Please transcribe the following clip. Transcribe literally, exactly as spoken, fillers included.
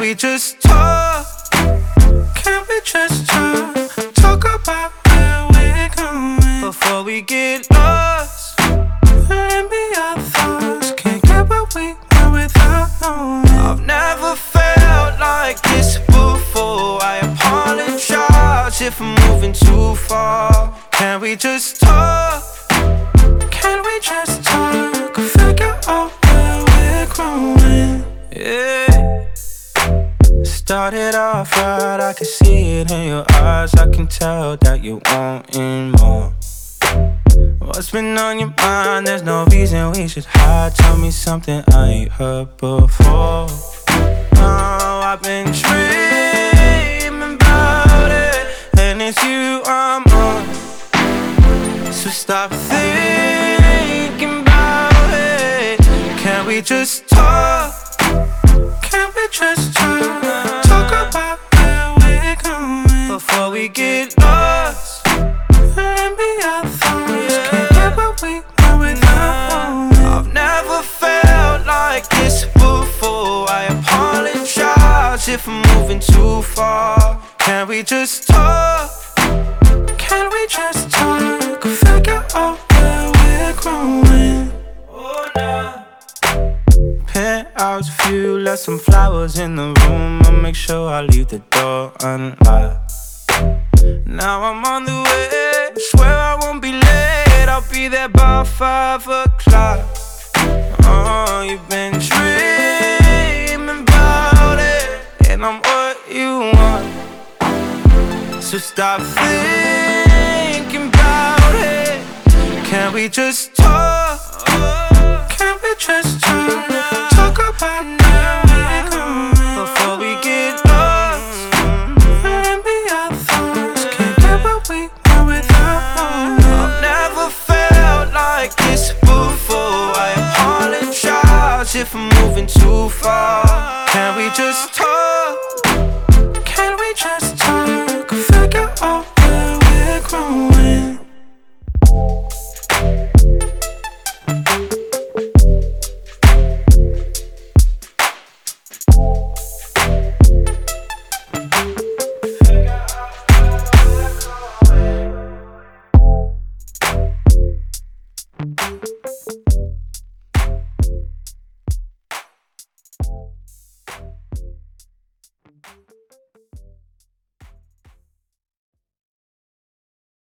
we just talk? Can we just talk? Talk about where we're going before we get lost. Let me our thoughts. Can't get what we want without knowing. I've never felt like this before. I apologize if I'm moving too far. Can we just talk? Can we just talk? Figure out where we're growing. Yeah. Started off right, I can see it in your eyes. I can tell that you wanting more. What's been on your mind? There's no reason we should hide. Tell me something I ain't heard before. Oh, I've been dreaming about it, and it's you I'm on. So stop thinking about it. Can we just talk? Can we just talk? Talk about where we're going before we get lost. Let me our thoughts. Can't get what we want without knowing. I've never felt like this before. I apologize if I'm moving too far. Can we just talk? Can we just talk? Figure out where we're growing. Oh, nah. Penthouse view, left some flowers in the room. I'll make sure I leave the door unlocked. Now I'm on the way, swear I won't be late. I'll be there by five o'clock. Oh, you've been dreaming about it, and I'm what you want. So stop thinking about it. Can we just talk? Can we just talk? Talk about